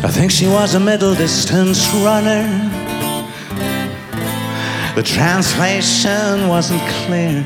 I think she was a middle distance runner. The translation wasn't clear.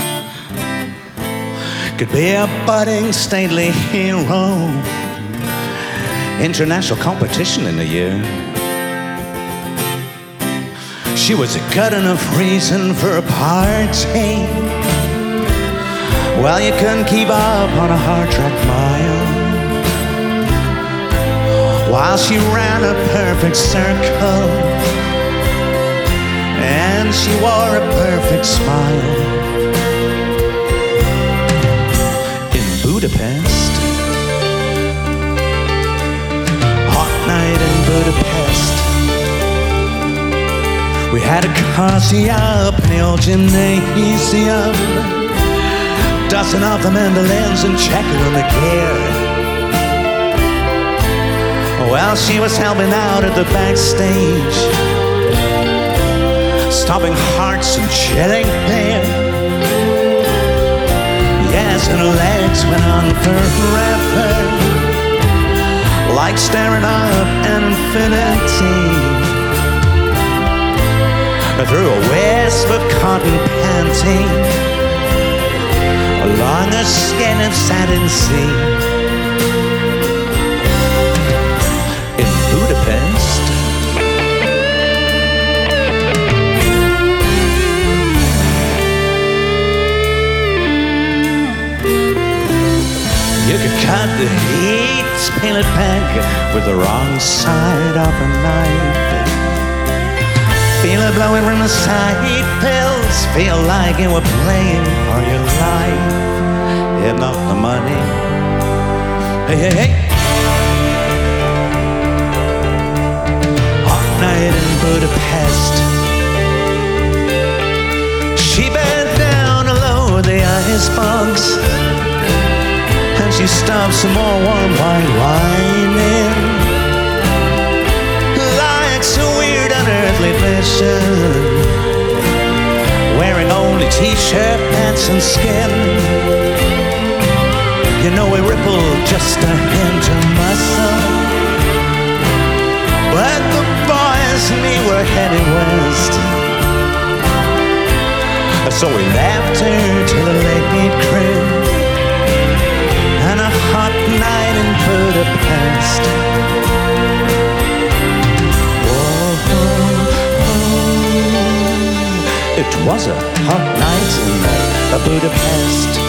Could be a budding stately hero. International competition in a year. She was a good enough reason for a party. Well, you couldn't keep up on a hard-track mile. While she ran a perfect circle, and she wore a perfect smile. In Budapest, hot night in Budapest, we had a cozy up in the old gymnasium, dusting off the mandolins and checking on the gear. Well, she was helping out at the backstage, stopping hearts and chilling pain. Yes, and her legs went on forever, like staring up infinity. Through a wisp of cotton panting, along a skin of satin sea. In Budapest, you could cut the heat, peel it back with the wrong side of a knife. Feel it blowing from the side pills. Feel like you were playing for your life, if not the money. Hey, hey, hey. Hot night in Budapest. She bent down to lower the icebox, and she stuffed some more warm white wine in. Like some weird unearthly vision, wearing only t-shirt, pants and skin. You know we rippled just a hint of muscle, but the boys and me were heading west. So we left her to the late crib, and a hot night in Budapest. It was a hot night in Budapest.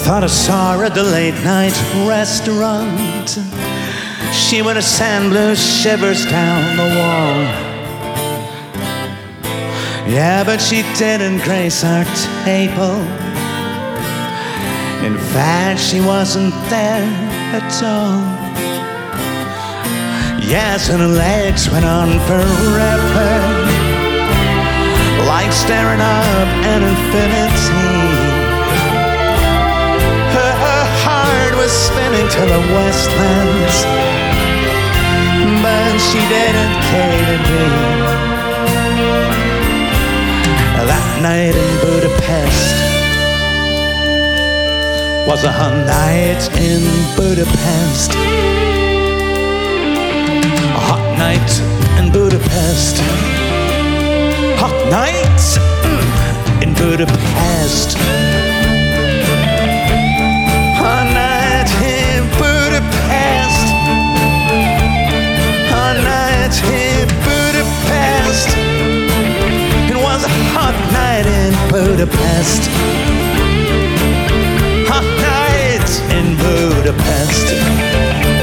thought I saw her at the late night restaurant. She wore a sand blue shivers down the wall. Yeah, but she didn't grace our table. In fact, she wasn't there at all. Yes, and her legs went on forever, like staring up an infinity. Her heart was spinning to the westlands, but she didn't care to be. That night in Budapest was a hot night in Budapest. A hot night in Budapest. Hot night in Budapest. Hot night in Budapest. Hot night in Budapest. It was a hot night in Budapest. Hot night in Budapest.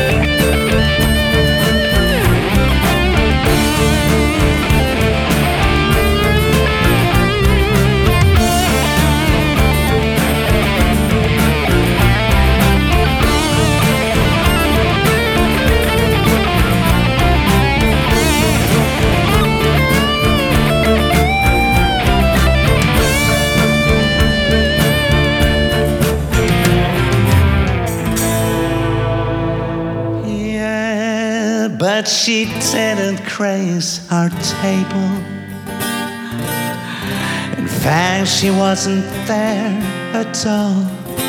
But she didn't grace our table. In fact, she wasn't there at all.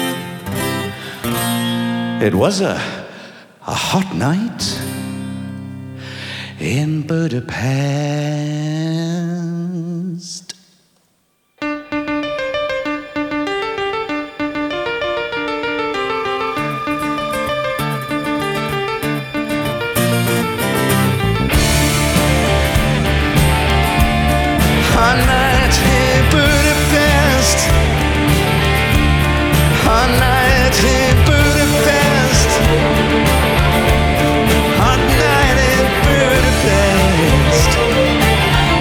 It was a hot night in Budapest. Hot night in Budapest. Hot night in Budapest. Hot night in Budapest.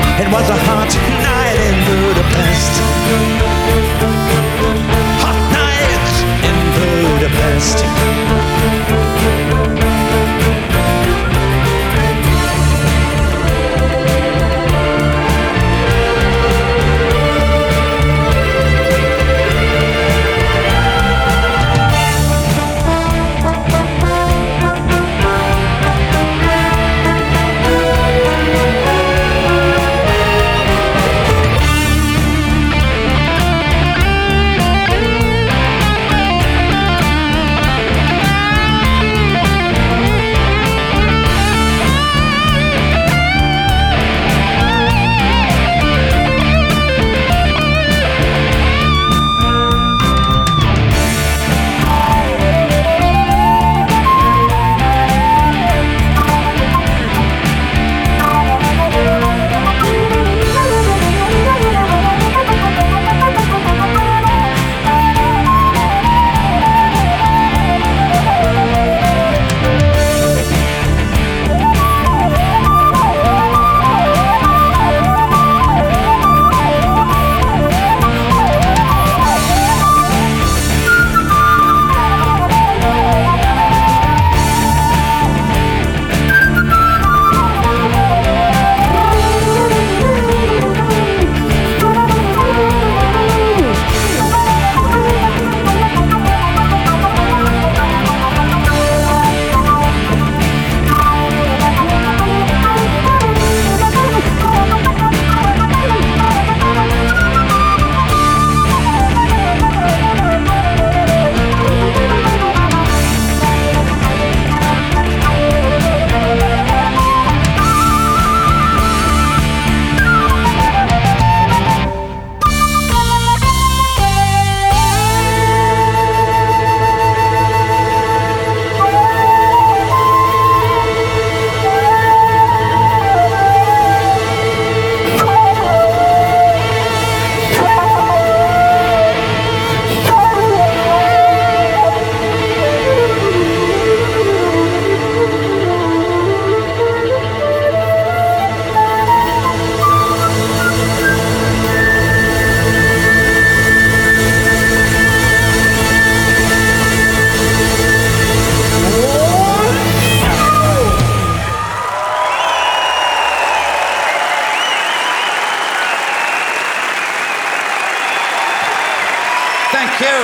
Thank you.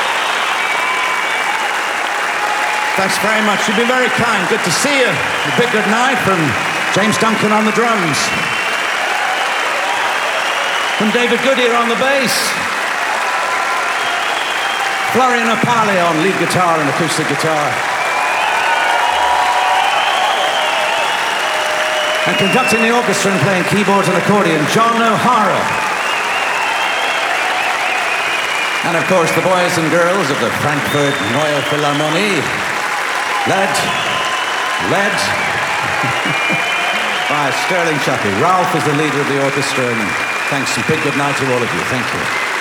Thanks very much. You've been very kind. Good to see you. A big good night from James Duncan on the drums. From David Goodyear on the bass. Florian Opale on lead guitar and acoustic guitar. And conducting the orchestra and playing keyboards and accordion, John O'Hara. And of course, the boys and girls of the Frankfurt Neue Philharmonie. Led. By Sterling Chappie. Ralph is the leader of the orchestra, and thanks and big good night to all of you. Thank you.